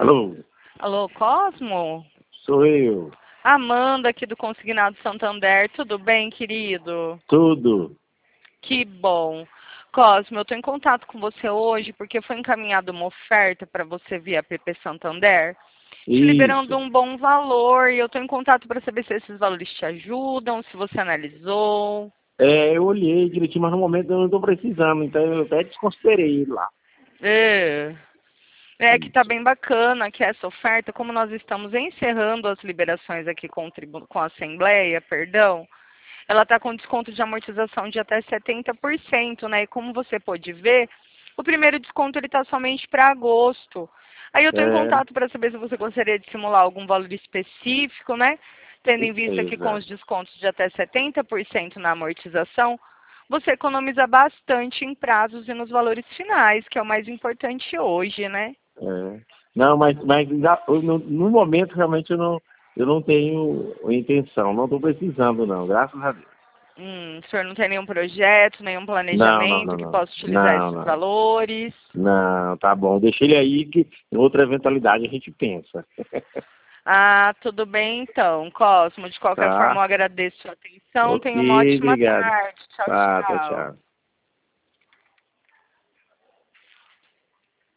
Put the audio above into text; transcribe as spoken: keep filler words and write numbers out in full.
Alô? Alô, Cosmo? Sou eu. Amanda aqui do Consignado Santander. Tudo bem, querido? Tudo. Que bom. Cosmo, eu estou em contato com você hoje porque foi encaminhada uma oferta para você via P P Santander, te liberando Isso. um bom valor, e eu estou em contato para saber se esses valores te ajudam, se você analisou. É, eu olhei direitinho, mas no momento eu não estou precisando, então eu até desconsiderei ele lá. É. É que tá Isso. bem bacana que essa oferta, como nós estamos encerrando as liberações aqui com, o tribu- com a Assembleia, perdão, ela está com desconto de amortização de até setenta por cento, né? E como você pode ver, o primeiro desconto ele está somente para agosto. Aí eu estou em É, contato para saber se você gostaria de simular algum valor específico, né? Tendo em vista que com os exato. descontos de até setenta por cento na amortização, você economiza bastante em prazos e nos valores finais, que é o mais importante hoje, né? É. Não, mas, mas já- eu no, no momento realmente eu não, eu não tenho intenção, não estou precisando não, graças a Deus. Hum, o senhor não tem nenhum projeto, nenhum Não, não, planejamento não, que não. possa utilizar Não, esses não. valores? Não, tá bom. Deixa ele aí que em outra eventualidade a gente pensa. Ah, tudo bem então, Cosmo. De qualquer forma, Tá? eu agradeço a atenção. Ok, Tenha uma ótima obrigado. tarde. Tchau, Tá, tchau, tchau. tchau.